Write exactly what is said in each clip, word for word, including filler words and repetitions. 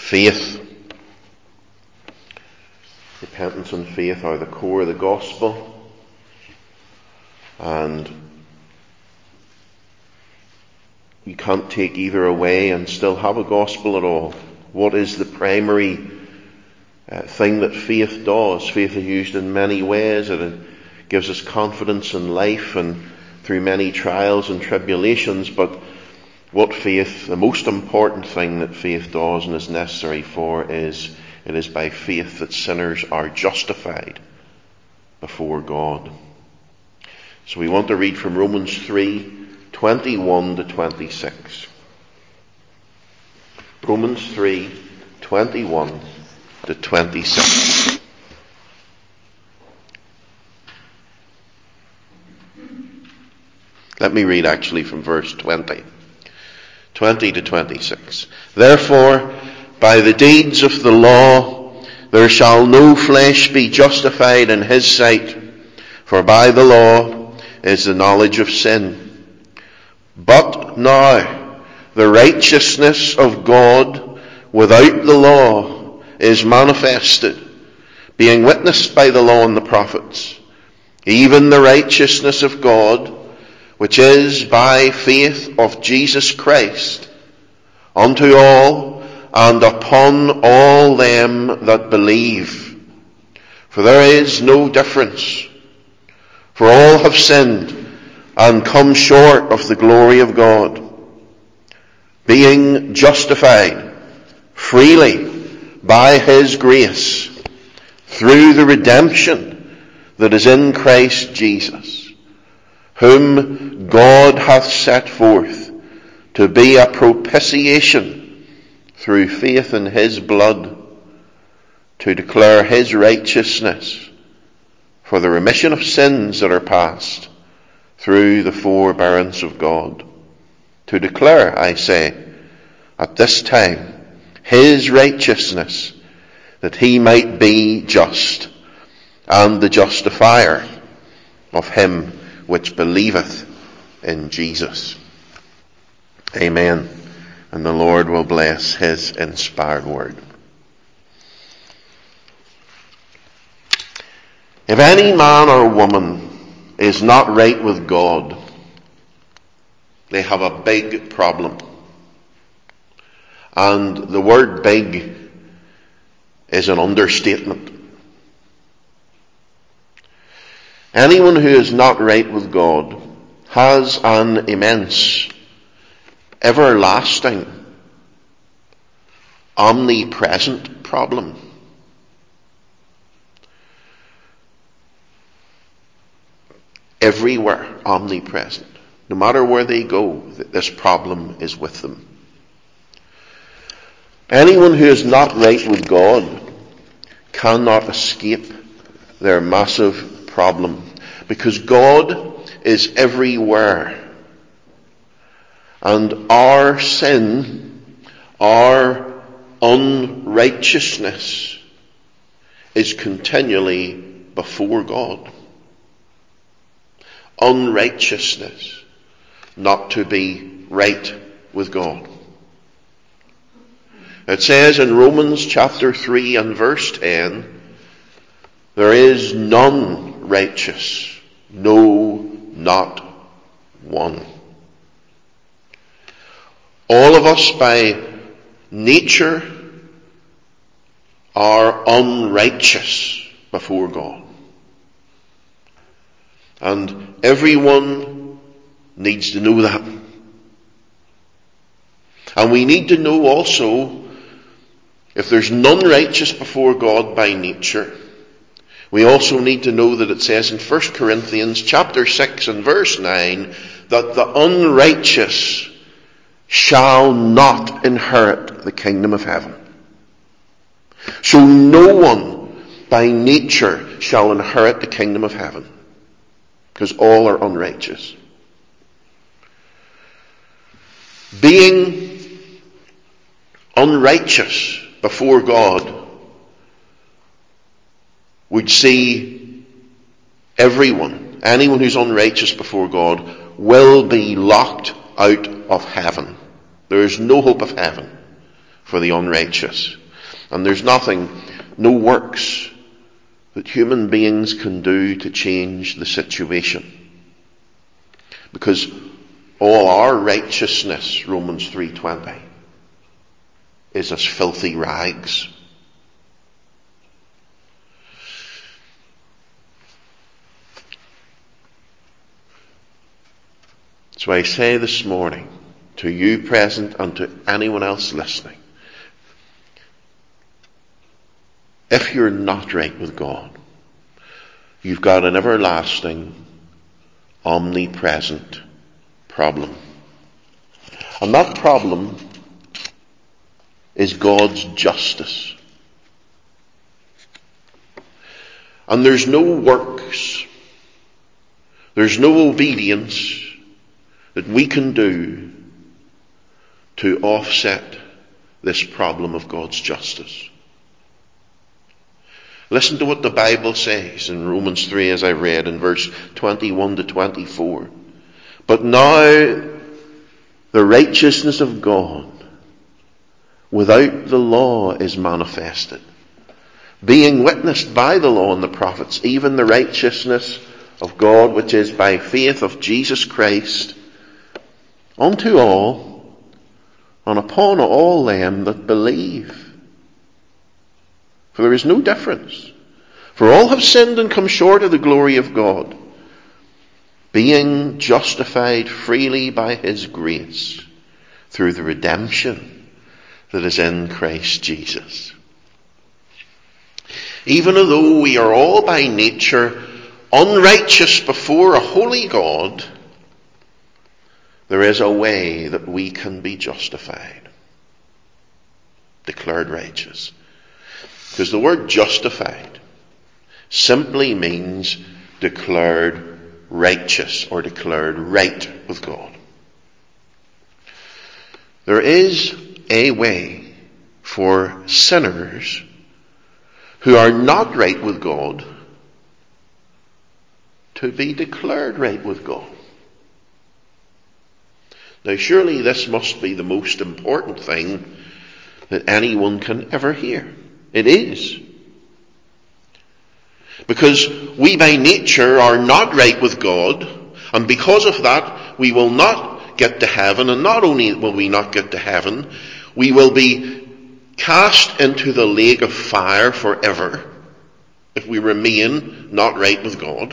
faith. Repentance and faith are the core of the gospel. And you can't take either away and still have a gospel at all. What is the primary uh, thing that faith does? Faith is used in many ways. It gives us confidence in life and through many trials and tribulations. But what faith, the most important thing that faith does and is necessary for, is it is by faith that sinners are justified before God. So we want to read from Romans three, twenty-one to twenty-six. Romans three, twenty-one to twenty-six. Let me read actually from verse twenty. twenty to twenty-six. Therefore, by the deeds of the law, there shall no flesh be justified in his sight, for by the law is the knowledge of sin. But now, the righteousness of God without the law is manifested, being witnessed by the law and the prophets, even the righteousness of God, which is by faith of Jesus Christ, unto all and upon all them that believe. For there is no difference, for all have sinned and come short of the glory of God, being justified freely by his grace through the redemption that is in Christ Jesus, whom God hath set forth to be a propitiation through faith in his blood, to declare his righteousness for the remission of sins that are past through the forbearance of God. To declare, I say, at this time, his righteousness, that he might be just, and the justifier of him which believeth in Jesus. Amen. And the Lord will bless his inspired word. If any man or woman is not right with God, they have a big problem. And the word big is an understatement. Anyone who is not right with God has an immense, everlasting, omnipresent problem. Everywhere omnipresent. No matter where they go, this problem is with them. Anyone who is not right with God cannot escape their massive problem, because God is everywhere. And our sin, our unrighteousness, is continually before God. Unrighteousness, not to be right with God. It says in Romans chapter three and verse ten, there is none righteous, no, not one. All of us by nature are unrighteous before God. And everyone needs to know that. And we need to know also, if there's none righteous before God by nature, we also need to know that it says in First Corinthians chapter six and verse nine, that the unrighteous shall not inherit the kingdom of heaven. So no one by nature shall inherit the kingdom of heaven, because all are unrighteous. Being unrighteous before God would see everyone, anyone who's unrighteous before God, will be locked out of heaven. There is no hope of heaven for the unrighteous. And there's nothing, no works that human beings can do to change the situation. Because all our righteousness, Romans three twenty, is as filthy rags. So I say this morning to you present and to anyone else listening, if you're not right with God, you've got an everlasting, omnipresent problem. And that problem is God's justice. And there's no works, there's no obedience that we can do to offset this problem of God's justice. Listen to what the Bible says in Romans three, as I read in verse twenty-one to twenty-four. But now the righteousness of God without the law is manifested, being witnessed by the law and the prophets, even the righteousness of God which is by faith of Jesus Christ, unto all, and upon all them that believe. For there is no difference. For all have sinned and come short of the glory of God, being justified freely by his grace, through the redemption that is in Christ Jesus. Even though we are all by nature unrighteous before a holy God, there is a way that we can be justified, declared righteous. Because the word justified simply means declared righteous or declared right with God. There is a way for sinners who are not right with God to be declared right with God. Now surely this must be the most important thing that anyone can ever hear. It is. Because we by nature are not right with God, and because of that we will not get to heaven, and not only will we not get to heaven, we will be cast into the lake of fire forever if we remain not right with God.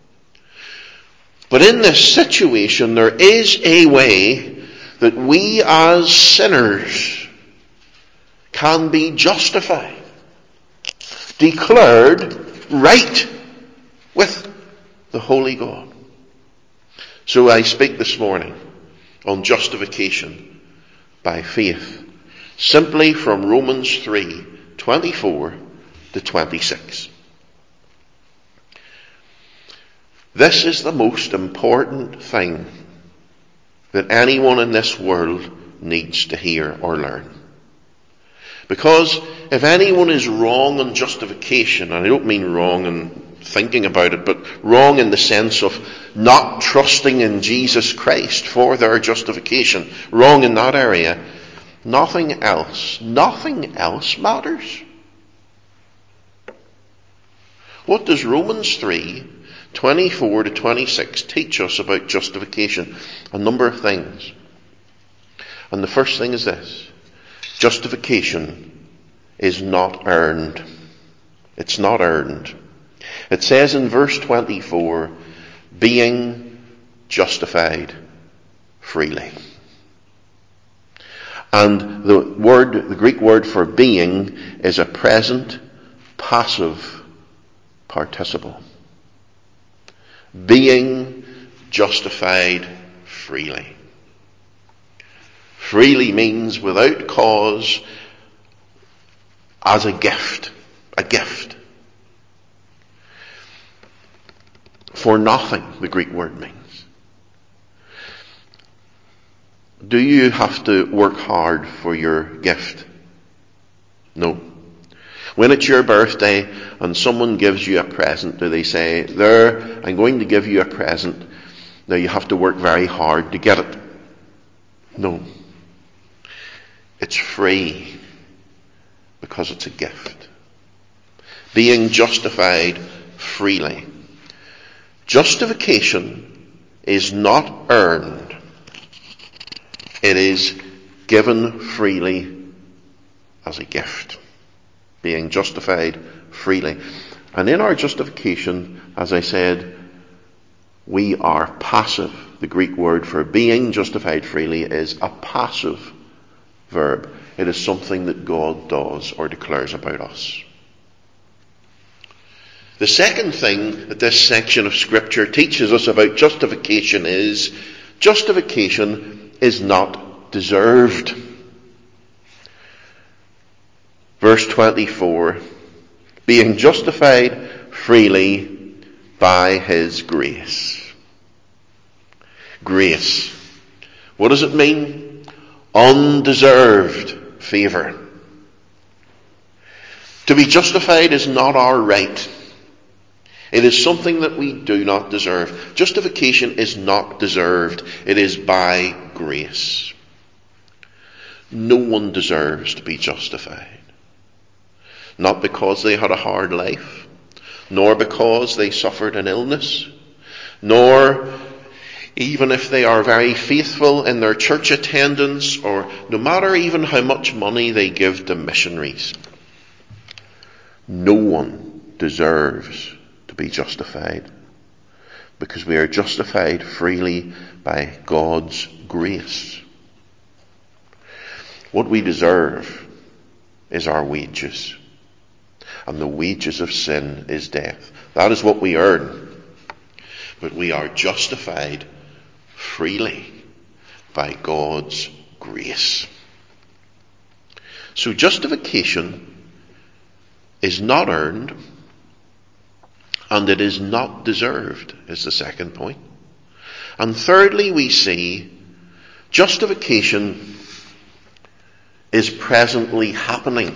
But in this situation there is a way that we as sinners can be justified, declared right with the holy God. So I speak this morning on justification by faith, simply from Romans three, twenty-four to twenty-six. This is the most important thing that anyone in this world needs to hear or learn. Because if anyone is wrong on justification, and I don't mean wrong in thinking about it, but wrong in the sense of not trusting in Jesus Christ for their justification, wrong in that area, nothing else, nothing else matters. What does Romans three, twenty-four to twenty-six teach us about justification? A number of things. And the first thing is this. Justification is not earned. It's not earned. It says in verse twenty-four, being justified freely. And the word, the Greek word for being is a present passive participle. Being justified freely. Freely means without cause, as a gift. A gift. For nothing, the Greek word means. Do you have to work hard for your gift? No. When it's your birthday and someone gives you a present, do they say, there, I'm going to give you a present. Now you have to work very hard to get it? No. It's free. because it's a gift. Being justified freely. Justification is not earned. It is given freely as a gift. Being justified freely. And in our justification, as I said, we are passive. The Greek word for being justified freely is a passive verb. It is something that God does or declares about us. The second thing that this section of Scripture teaches us about justification is justification is not deserved. Verse twenty-four, being justified freely by his grace. Grace. What does it mean? Undeserved favour. To be justified is not our right. It is something that we do not deserve. Justification is not deserved. It is by grace. No one deserves to be justified. Not because they had a hard life, nor because they suffered an illness, nor even if they are very faithful in their church attendance, or no matter even how much money they give to missionaries. No one deserves to be justified, because we are justified freely by God's grace. What we deserve is our wages. And the wages of sin is death. That is what we earn. But we are justified freely by God's grace. So justification is not earned, and it is not deserved, is the second point. And thirdly, we see justification is presently happening.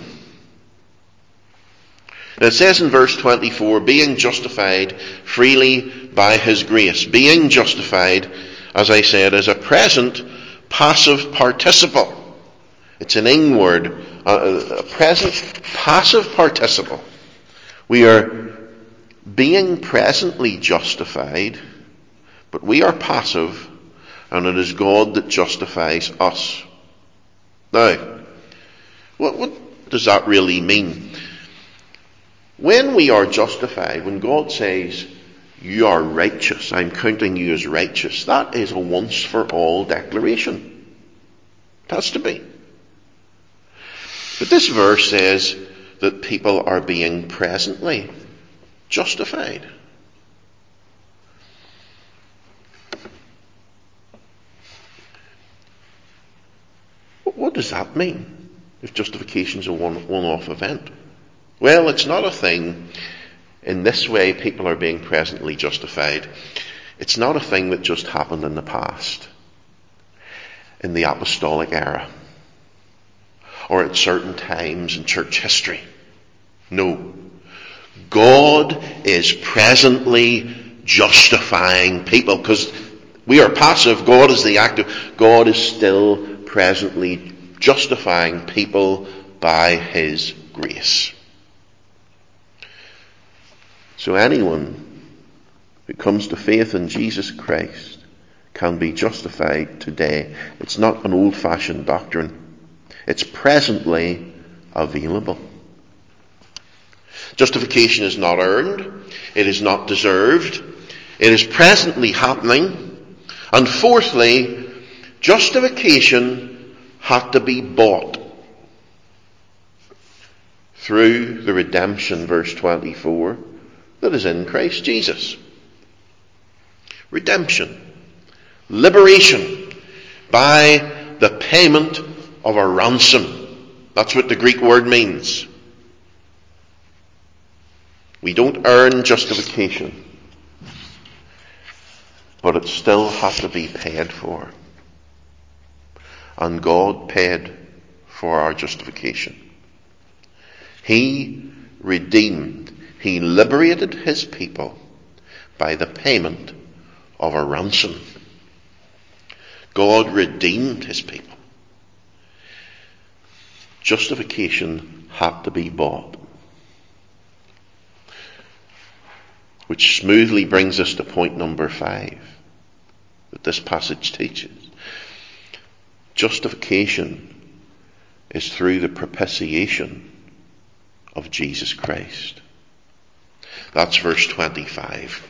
Now it says in verse twenty-four, being justified freely by his grace. Being justified, as I said, is a present passive participle. It's an ing word, a, a present passive participle. We are being presently justified, but we are passive, and it is God that justifies us. Now, what, what does that really mean? When we are justified, when God says, you are righteous, I'm counting you as righteous, that is a once for all declaration. It has to be. But this verse says that people are being presently justified. What does that mean, if justification is a one, one-off event? Well, it's not a thing, in this way people are being presently justified. It's not a thing that just happened in the past, in the apostolic era, or at certain times in church history. No. God is presently justifying people, because we are passive, God is the active. God is still presently justifying people by his grace. So anyone who comes to faith in Jesus Christ can be justified today. It's not an old-fashioned doctrine. It's presently available. Justification is not earned. It is not deserved. It is presently happening. And fourthly, justification had to be bought through the redemption, verse twenty-four, that is in Christ Jesus. Redemption. Liberation by the payment of a ransom. That's what the Greek word means. We don't earn justification, but it still has to be paid for. And God paid for our justification. He redeemed, he liberated his people by the payment of a ransom. God redeemed his people. Justification had to be bought. Which smoothly brings us to point number five that this passage teaches. Justification is through the propitiation of Jesus Christ. That's verse twenty-five.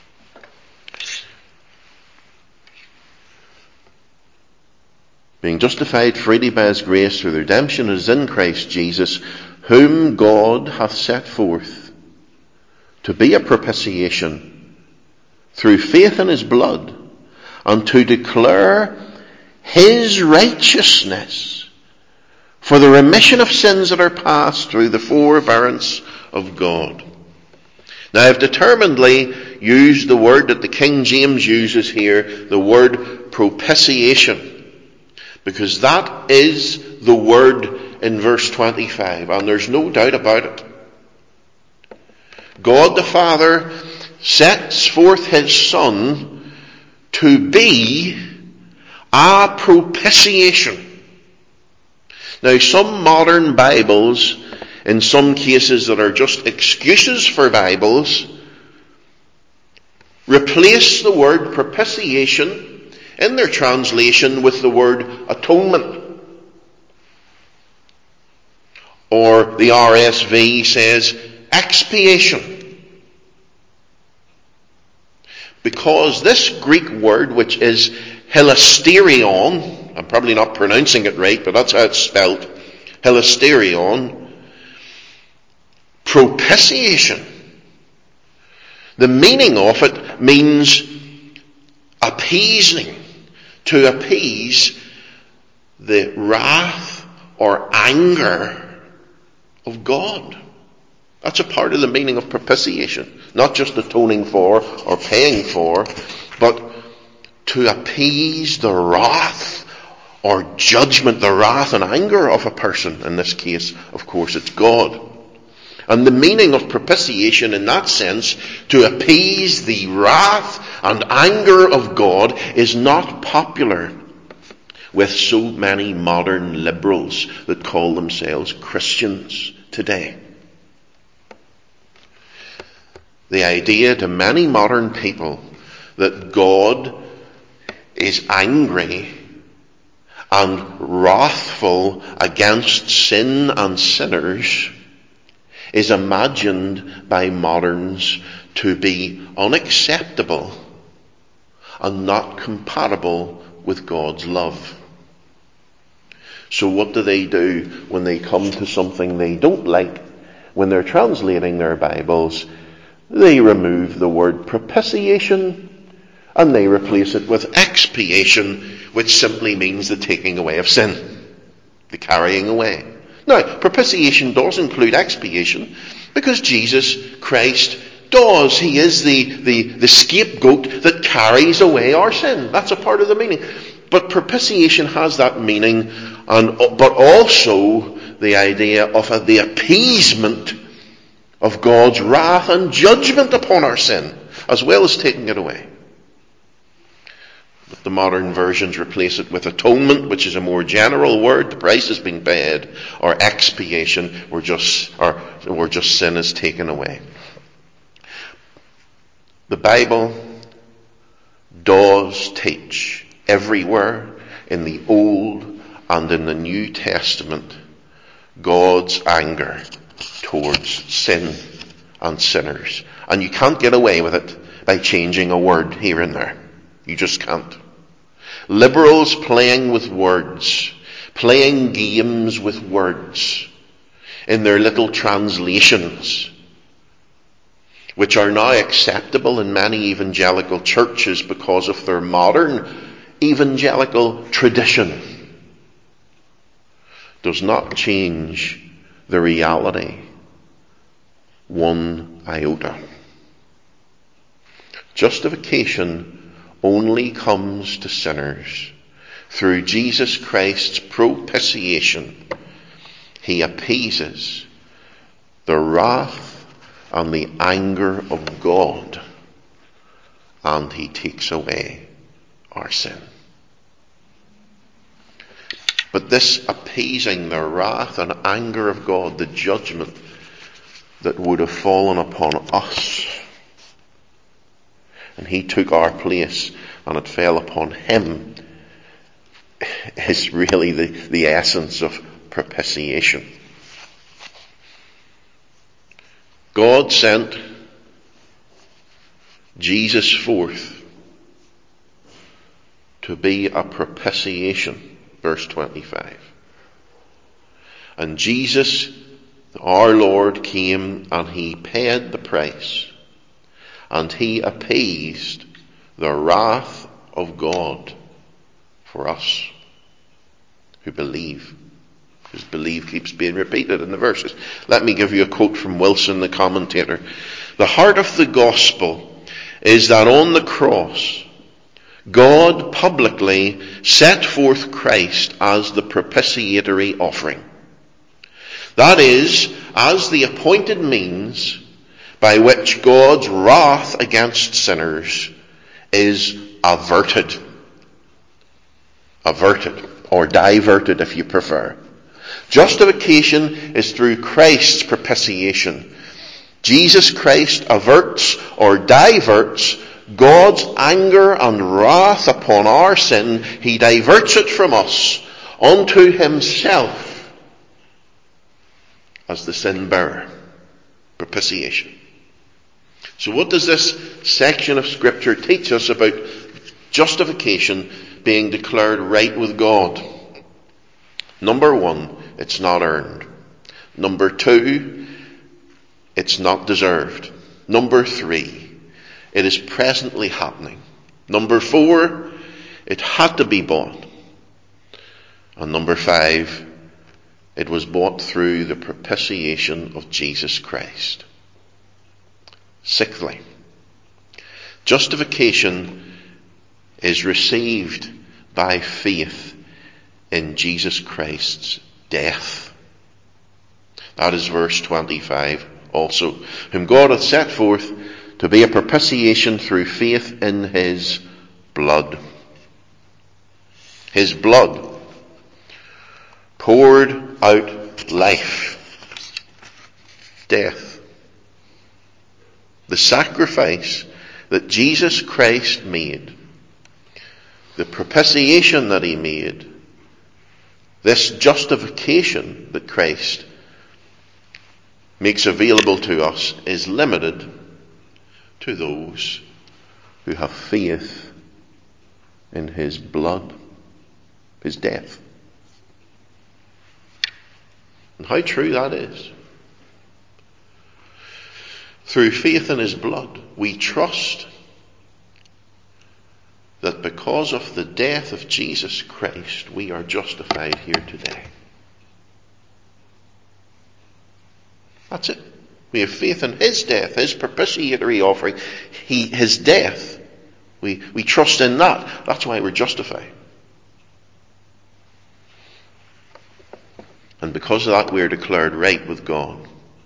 Being justified freely by his grace through the redemption that is in Christ Jesus, whom God hath set forth to be a propitiation through faith in his blood, and to declare his righteousness for the remission of sins that are past through the forbearance of God. Now I've determinedly used the word that the King James uses here, the word propitiation, because that is the word in verse twenty-five, and there's no doubt about it. God the Father sets forth his Son to be a propitiation. Now, some modern Bibles, in some cases that are just excuses for Bibles, replace the word propitiation in their translation with the word atonement. Or the R S V says expiation. Because this Greek word, which is hilasterion, I'm probably not pronouncing it right, but that's how it's spelled, hilasterion, propitiation. The meaning of it means appeasing, to appease the wrath or anger of God. That's a part of the meaning of propitiation. Not just atoning for or paying for, but to appease the wrath or judgment, the wrath and anger of a person. In this case, of course, it's God. And the meaning of propitiation in that sense, to appease the wrath and anger of God, is not popular with so many modern liberals that call themselves Christians today. The idea to many modern people that God is angry and wrathful against sin and sinners is imagined by moderns to be unacceptable and not compatible with God's love. So what do they do when they come to something they don't like? When they're translating their Bibles, they remove the word propitiation and they replace it with expiation, which simply means the taking away of sin, the carrying away. Now, propitiation does include expiation, because Jesus Christ does. He is the, the, the scapegoat that carries away our sin. That's a part of the meaning. But propitiation has that meaning, and but also the idea of a, the appeasement of God's wrath and judgment upon our sin, as well as taking it away. The modern versions replace it with atonement, which is a more general word. The price has been paid. Or expiation, where just, or, where just sin is taken away. The Bible does teach everywhere in the Old and in the New Testament God's anger towards sin and sinners. And you can't get away with it by changing a word here and there. You just can't. Liberals playing with words, playing games with words in their little translations, which are now acceptable in many evangelical churches because of their modern evangelical tradition, does not change the reality one iota. Justification only comes to sinners through Jesus Christ's propitiation. He appeases the wrath and the anger of God, and he takes away our sin. but this appeasing the wrath and anger of God, the judgment that would have fallen upon us. And he took our place, and it fell upon him, is really the, the essence of propitiation. God sent Jesus forth to be a propitiation, verse twenty-five. And Jesus, our Lord, came and he paid the price, and he appeased the wrath of God for us who believe. Because believe keeps being repeated in the verses. Let me give you a quote from Wilson, the commentator. The heart of the gospel is that on the cross, God publicly set forth Christ as the propitiatory offering. That is, as the appointed means by which God's wrath against sinners is averted. Averted, or diverted if you prefer. Justification is through Christ's propitiation. Jesus Christ averts or diverts God's anger and wrath upon our sin. He diverts it from us unto himself as the sin bearer. Propitiation. So what does this section of Scripture teach us about justification being declared right with God? Number one, it's not earned. Number two, it's not deserved. Number three, it is presently happening. Number four, it had to be bought. And number five, it was bought through the propitiation of Jesus Christ. Sixthly, justification is received by faith in Jesus Christ's death. That is verse twenty-five also. Whom God hath set forth to be a propitiation through faith in his blood. His blood poured out life, death. The sacrifice that Jesus Christ made, the propitiation that he made, this justification that Christ makes available to us is limited to those who have faith in his blood, his death. And how true that is. Through faith in his blood, we trust that because of the death of Jesus Christ, we are justified here today. That's it. We have faith in his death, his propitiatory offering, he, his death. We, we trust in that. That's why we're justified. And because of that, we are declared right with God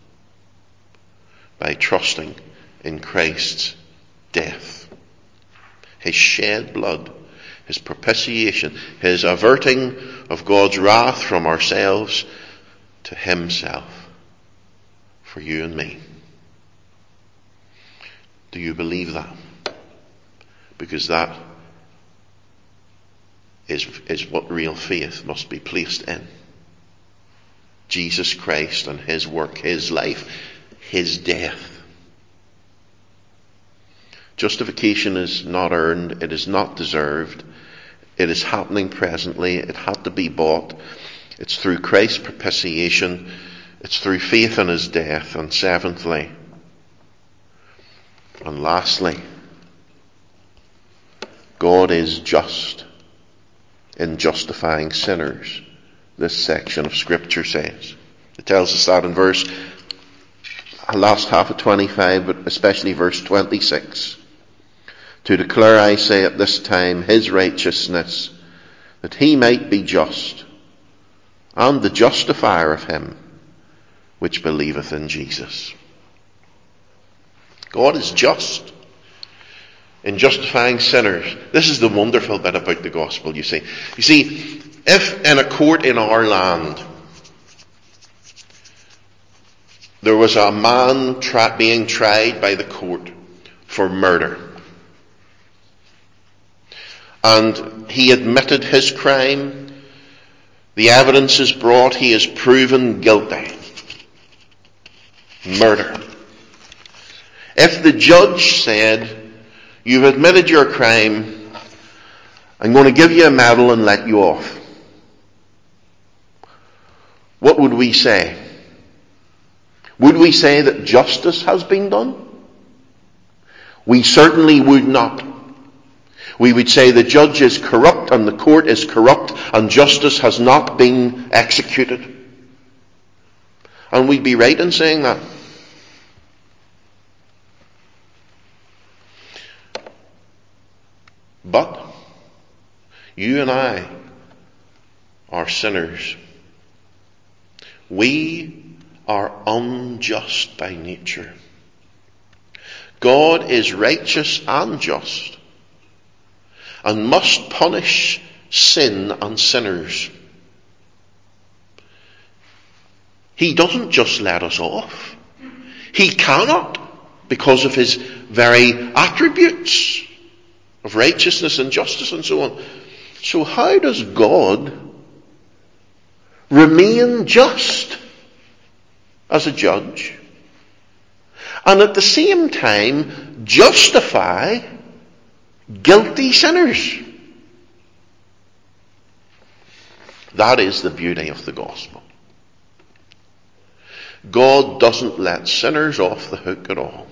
by trusting in Christ's death, his shed blood, his propitiation, his averting of God's wrath from ourselves to himself for you and me. Do you believe that? Because that is, is what real faith must be placed in. Jesus Christ and his work, his life, his death. Justification is not earned. It is not deserved. It is happening presently. It had to be bought. It's through Christ's propitiation. It's through faith in his death. And seventhly, and lastly, God is just in justifying sinners, this section of Scripture says. It tells us that in verse last half of twenty-five, but especially verse twenty-six. To declare, I say, at this time his righteousness, that he might be just, and the justifier of him which believeth in Jesus. God is just in justifying sinners. This is the wonderful bit about the gospel, you see. You see, If in a court in our land there was a man tra- being tried by the court for murder, and he admitted his crime, the evidence is brought, he is proven guilty. Murder. If the judge said, "You've admitted your crime, I'm going to give you a medal and let you off," what would we say? Would we say that justice has been done? We certainly would not. We would say the judge is corrupt and the court is corrupt and justice has not been executed. And we'd be right in saying that. But you and I are sinners. We are unjust by nature. God is righteous and just and must punish sin and sinners. He doesn't just let us off. He cannot, because of his very attributes of righteousness and justice and so on. So how does God remain just as a judge and at the same time justify guilty sinners? That is the beauty of the gospel. God doesn't let sinners off the hook at all.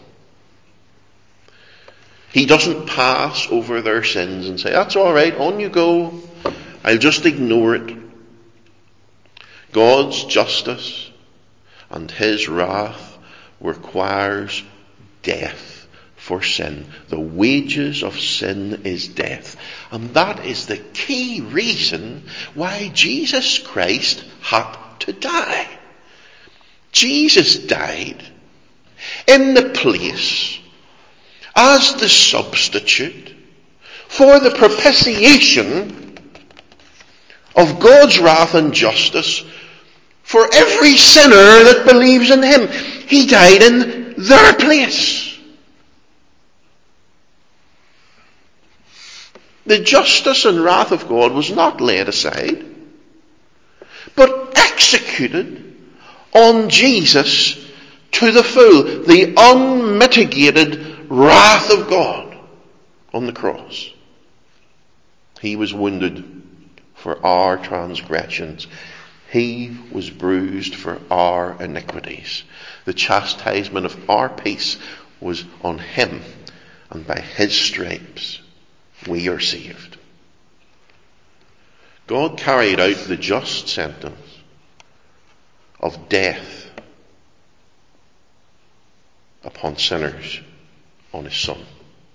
He doesn't pass over their sins and say, "That's all right, on you go. I'll just ignore it." God's justice and his wrath requires death for sin. The wages of sin is death. And that is the key reason why Jesus Christ had to die. Jesus died in the place as the substitute for the propitiation of God's wrath and justice for every sinner that believes in him. He died in their place. The justice and wrath of God was not laid aside, but executed on Jesus to the full. The unmitigated wrath of God on the cross. He was wounded for our transgressions. He was bruised for our iniquities. The chastisement of our peace was on him, and by his stripes we are saved. God carried out the just sentence of death upon sinners on his Son.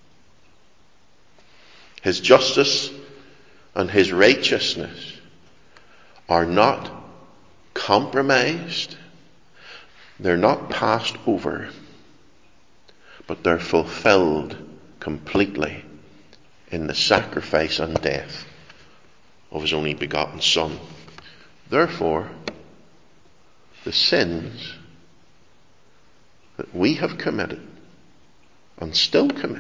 His justice and his righteousness are not compromised. They're not passed over, but they're fulfilled completely in the sacrifice and death of his only begotten Son. Therefore, the sins that we have committed and still commit,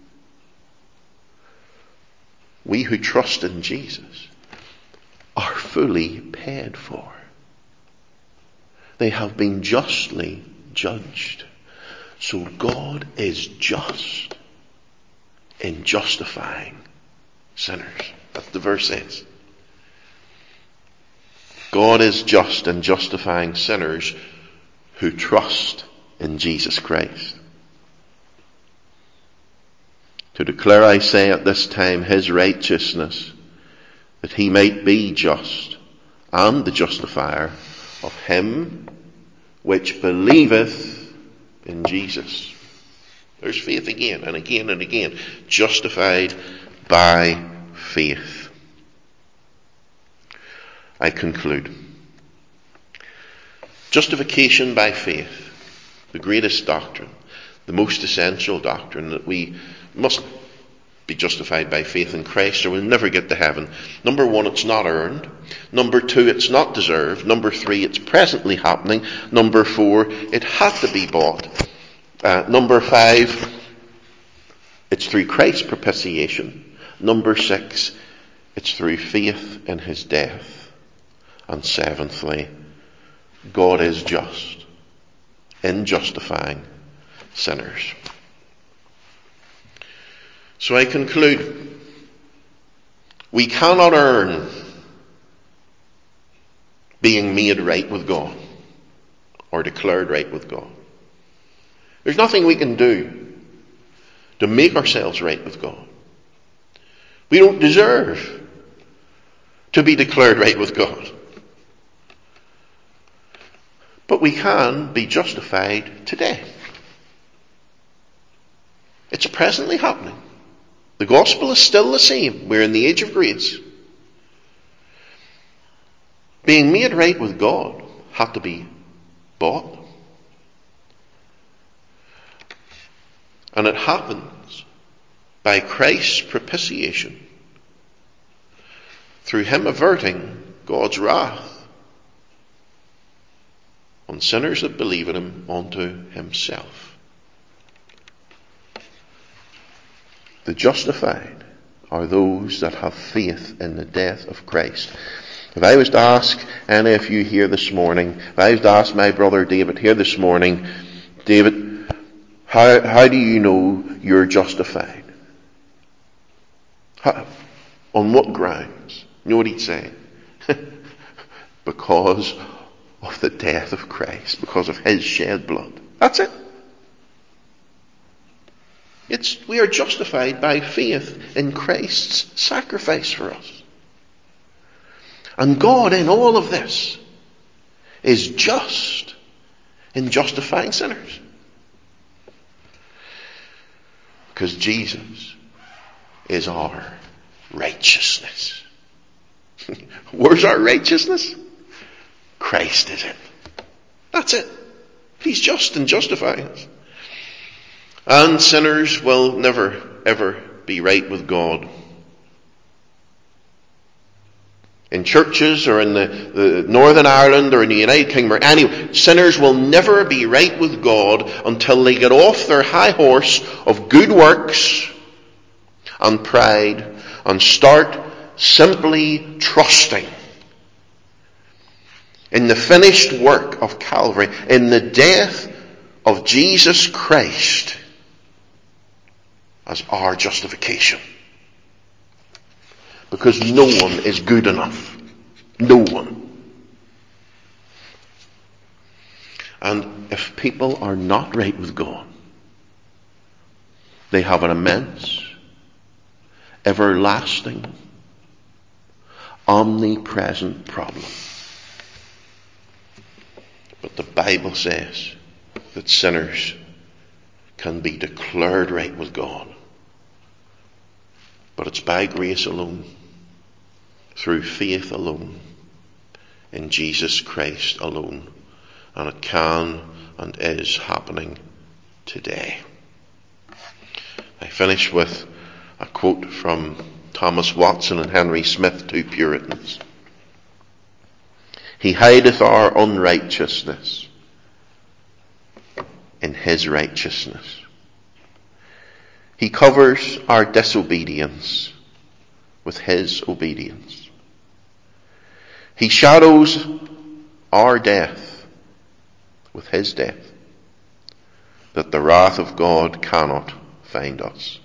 we who trust in Jesus, are fully paid for. They have been justly judged. So God is just in justifying sinners. That's the verse says. God is just in justifying sinners who trust in Jesus Christ. To declare, I say, at this time his righteousness, that he might be just and the justifier of him which believeth in Jesus. There's faith again and again and again. Justified by faith. I conclude. Justification by faith, the greatest doctrine, the most essential doctrine that we must be justified by faith in Christ, or we'll never get to heaven. Number one, it's not earned. Number two, it's not deserved. Number three, it's presently happening. Number four, it had to be bought. Uh, number five, it's through Christ's propitiation. Number six, it's through faith in his death. And seventhly, God is just in justifying sinners. So I conclude, we cannot earn being made right with God or declared right with God. There's nothing we can do to make ourselves right with God. We don't deserve to be declared right with God. But we can be justified today. It's presently happening. The gospel is still the same. We're in the age of grace. Being made right with God had to be bought. And it happens by Christ's propitiation, through him averting God's wrath on sinners that believe in him unto himself. The justified are those that have faith in the death of Christ. If I was to ask any of you here this morning, if I was to ask my brother David here this morning, David, how, how do you know you're justified? How, on what grounds? You know what he'd say? Because of the death of Christ, because of his shed blood. That's it. It's, we are justified by faith in Christ's sacrifice for us. And God in all of this is just in justifying sinners. Because Jesus is our righteousness. Where's our righteousness? Christ is it. That's it. He's just in justifying us. And sinners will never, ever be right with God. In churches or in the, the Northern Ireland or in the United Kingdom or anywhere, sinners will never be right with God until they get off their high horse of good works and pride and start simply trusting in the finished work of Calvary, in the death of Jesus Christ as our justification. Because no one is good enough. No one. And if people are not right with God, they have an immense, everlasting, omnipresent problem. But the Bible says that sinners can be declared right with God. But it's by grace alone, through faith alone, in Jesus Christ alone. And it can and is happening today. I finish with a quote from Thomas Watson and Henry Smith, two Puritans. He hideth our unrighteousness in his righteousness. He covers our disobedience with his obedience. He shadows our death with his death, that the wrath of God cannot find us.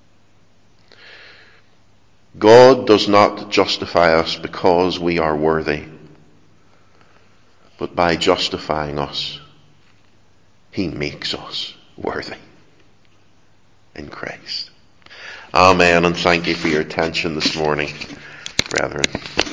God does not justify us because we are worthy, but by justifying us, he makes us worthy in Christ. Amen, and thank you for your attention this morning, brethren.